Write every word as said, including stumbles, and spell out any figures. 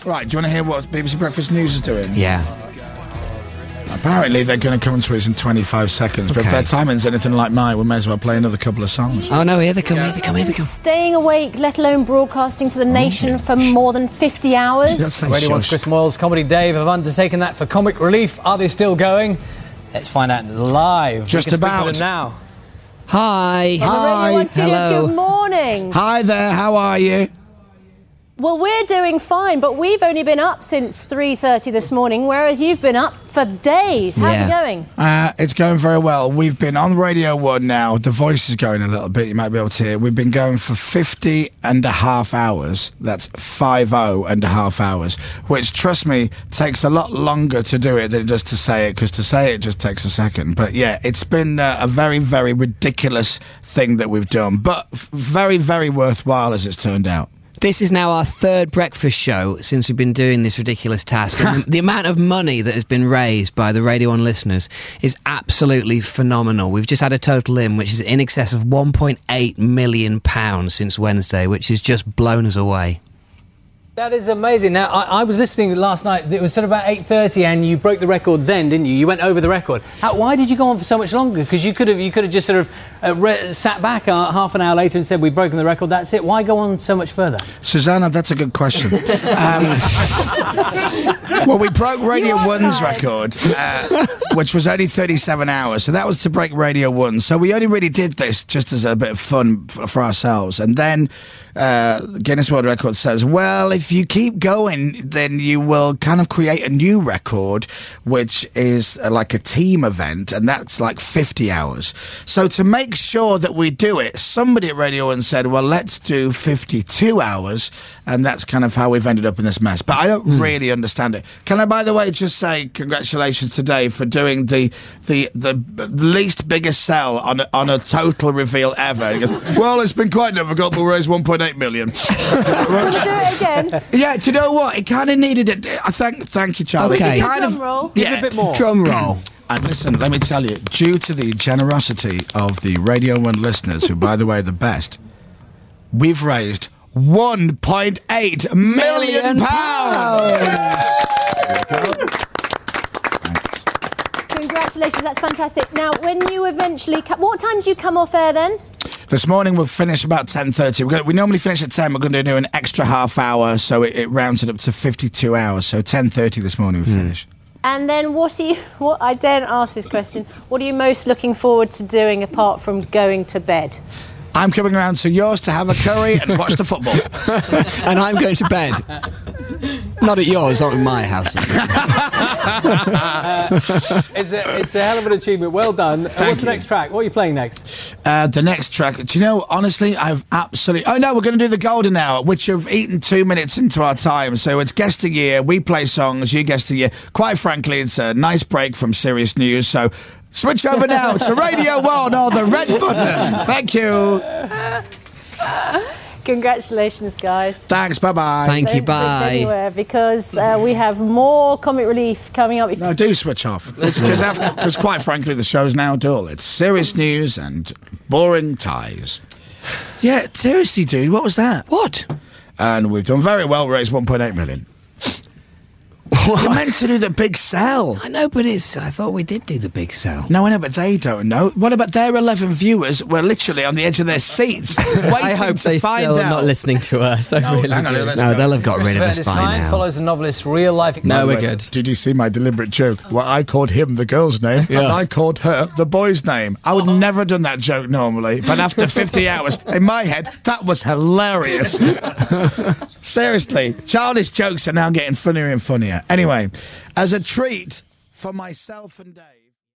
Right, do you want to hear what B B C Breakfast News is doing? Yeah. Apparently they're going to come to us in twenty-five seconds, but Okay. if their timing's anything like mine, we may as well play another couple of songs. Oh no, here they come, here they come, here they come. Staying awake, let alone broadcasting to the nation for more than fifty hours. That's say Radio one's shush. Chris Moyles, Comedy Dave have undertaken that for Comic Relief. Are they still going? Let's find out live. Just We can speak to about. them now. Hi. Hi. Radio one Studios, Hello. good morning. Hi there, how are you? Well, we're doing fine, but we've only been up since three thirty this morning, whereas you've been up for days. How's Yeah. it going? Uh, it's going very well. We've been on Radio one now. The voice is going a little bit, you might be able to hear. We've been going for fifty and a half hours. That's five oh and a half hours, which, trust me, takes a lot longer to do it than it does to say it, because to say it just takes a second. But yeah, it's been uh, a very, very ridiculous thing that we've done, but f- very, very worthwhile as it's turned out. This is now our third breakfast show since we've been doing this ridiculous task. And the, the amount of money that has been raised by the Radio one listeners is absolutely phenomenal. We've just had a total in, which is in excess of one point eight million pounds since Wednesday, which has just blown us away. That is amazing. Now, I, I was listening last night. It was sort of about eight thirty, and you broke the record then, didn't you? You went over the record. How, why did you go on for so much longer? Because you could have you could have just sort of uh, re- sat back uh, half an hour later and said, we've broken the record, that's it. Why go on so much further? Susanna, that's a good question. um, well, we broke Radio You are one's tired. record, uh, which was only thirty-seven hours. So that was to break Radio one. So we only really did this just as a bit of fun f- for ourselves. And then uh, Guinness World Records says, well, if you keep going, then you will kind of create a new record, which is uh, like a team event, and that's like fifty hours. So to make sure that we do it, somebody at Radio one said, well, let's do fifty-two hours, and that's kind of how we've ended up in this mess. But I don't really understand it. Can I, by the way, just say congratulations to Dave for doing the the the least biggest sell on a, on a total reveal ever. He goes, well, it's been quite difficult, but we raised one point eight million. Can you do it again? Yeah, do you know what? It kind of needed it. I thank, thank you, Charlie. Okay. It kind Drum of, roll. Give yeah. a bit more. Drum roll. And listen, let me tell you, due to the generosity of the Radio one listeners, who, by the way, are the best, we've raised one point eight million pounds. Congratulations, that's fantastic. Now, when you eventually... Co- what time do you come off air then? This morning we'll finish about ten thirty. We're gonna, we normally finish at ten. We're going to do an extra half hour, so it, it rounds it up to fifty-two hours. So ten thirty this morning we finish. And then what are you... What, I daren't ask this question. What are you most looking forward to doing apart from going to bed? I'm coming around to yours to have a curry and watch the football. And I'm going to bed. Not at yours, not in my house. It's a, it's a hell of an achievement. Well done. Uh, What's the you. next track? What are you playing next? Uh, the next track, do you know, honestly, I've absolutely... Oh, no, we're going to do the Golden Hour, which you've eaten two minutes into our time. So it's guest a year, we play songs, you guest a year. Quite frankly, it's a nice break from serious news, so switch over now to Radio one or the red button. Thank you. Congratulations, guys. Thanks, bye-bye. Thank you, Don't switch bye. anywhere because uh, we have more Comic Relief coming up. If No, do switch off. Because quite frankly, the show's now dull. It's serious news and boring ties. Yeah, seriously, dude, what was that? What? And we've done very well, raised one point eight million. You're meant to do the big sell. I know, but it's... I thought we did do the big sell. No, I know, but they don't know. What about their eleven viewers were literally on the edge of their seats waiting I hope to they find still out. are not listening to us. I really hang on, do. let's No, go. they'll have got rid of us This by client now. follows the novelist's real-life... No, By we're the way, good. Did you see my deliberate joke? Well, I called him the girl's name, and Yeah. I called her the boy's name. I would never have done that joke normally, but after fifty hours, in my head, that was hilarious. Seriously, childish jokes are now getting funnier and funnier. Anyway, as a treat for myself and Dave...